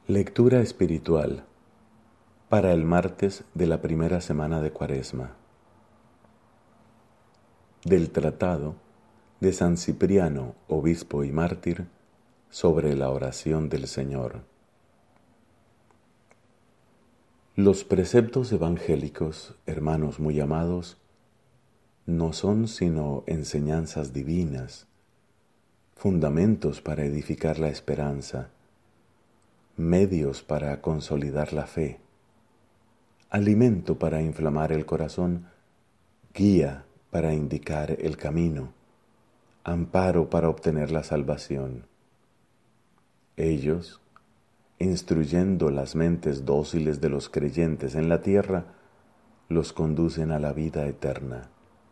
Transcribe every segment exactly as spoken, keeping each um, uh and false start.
Lectura espiritual para el martes de la primera semana de Cuaresma. Del Tratado de San Cipriano, obispo y mártir, sobre la oración del Señor. Los preceptos evangélicos, hermanos muy amados, no son sino enseñanzas divinas, fundamentos para edificar la esperanza, medios para consolidar la fe, alimento para inflamar el corazón, guía para indicar el camino, amparo para obtener la salvación. Ellos, instruyendo las mentes dóciles de los creyentes en la tierra, los conducen a la vida eterna.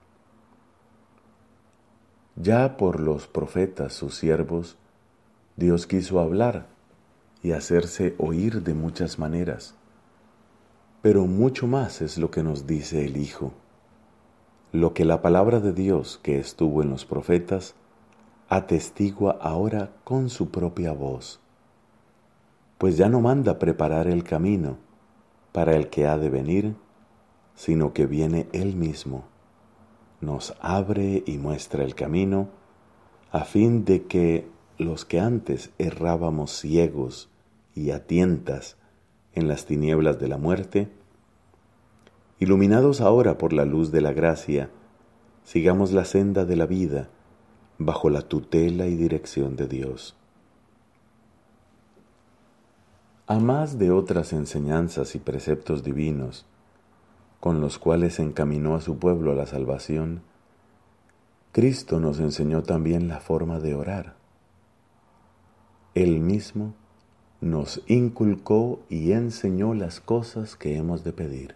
Ya por los profetas, sus siervos, Dios quiso hablar y hacerse oír de muchas maneras. Pero mucho más es lo que nos dice el Hijo, lo que la palabra de Dios que estuvo en los profetas atestigua ahora con su propia voz, pues ya no manda preparar el camino para el que ha de venir, sino que viene Él mismo, nos abre y muestra el camino, a fin de que los que antes errábamos ciegos y a tientas en las tinieblas de la muerte, iluminados ahora por la luz de la gracia, sigamos la senda de la vida bajo la tutela y dirección de Dios. A más de otras enseñanzas y preceptos divinos, con los cuales encaminó a su pueblo a la salvación, Cristo nos enseñó también la forma de orar. Él mismo nos inculcó y enseñó las cosas que hemos de pedir.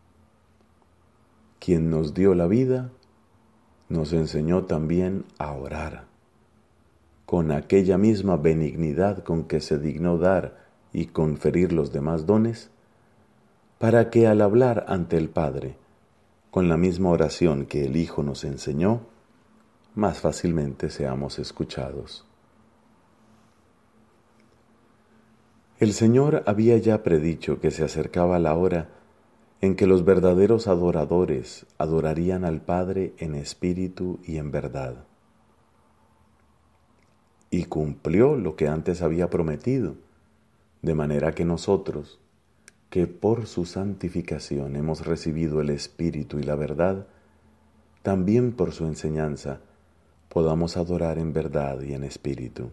Quien nos dio la vida, nos enseñó también a orar, con aquella misma benignidad con que se dignó dar y conferir los demás dones, para que al hablar ante el Padre, con la misma oración que el Hijo nos enseñó, más fácilmente seamos escuchados. El Señor había ya predicho que se acercaba la hora en que los verdaderos adoradores adorarían al Padre en espíritu y en verdad. Y cumplió lo que antes había prometido, de manera que nosotros, que por su santificación hemos recibido el Espíritu y la verdad, también por su enseñanza podamos adorar en verdad y en espíritu.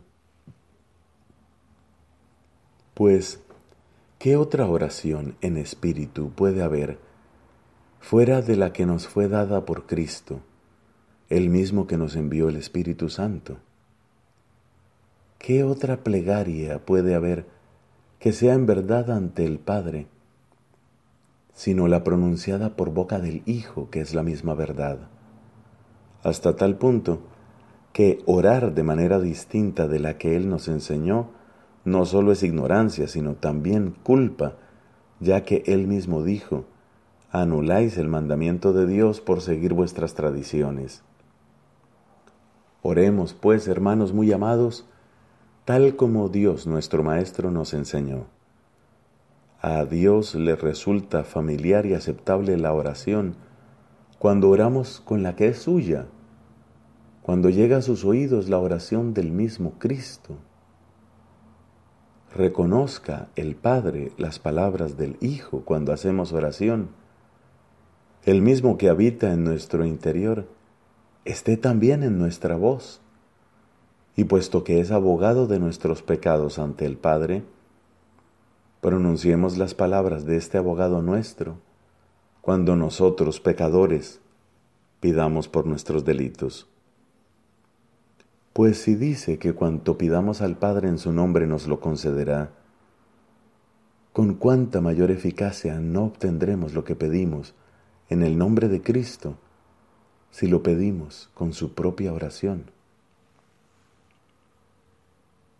Pues, ¿qué otra oración en espíritu puede haber fuera de la que nos fue dada por Cristo, el mismo que nos envió el Espíritu Santo? ¿Qué otra plegaria puede haber que sea en verdad ante el Padre, sino la pronunciada por boca del Hijo, que es la misma verdad? Hasta tal punto que orar de manera distinta de la que Él nos enseñó no solo es ignorancia, sino también culpa, ya que Él mismo dijo: anuláis el mandamiento de Dios por seguir vuestras tradiciones. Oremos, pues, hermanos muy amados, tal como Dios nuestro Maestro nos enseñó. A Dios le resulta familiar y aceptable la oración cuando oramos con la que es suya, cuando llega a sus oídos la oración del mismo Cristo. Reconozca el Padre las palabras del Hijo cuando hacemos oración. El mismo que habita en nuestro interior esté también en nuestra voz. Y puesto que es abogado de nuestros pecados ante el Padre, pronunciemos las palabras de este abogado nuestro cuando nosotros, pecadores, pidamos por nuestros delitos. Pues si dice que cuanto pidamos al Padre en su nombre nos lo concederá, ¿con cuánta mayor eficacia no obtendremos lo que pedimos en el nombre de Cristo si lo pedimos con su propia oración?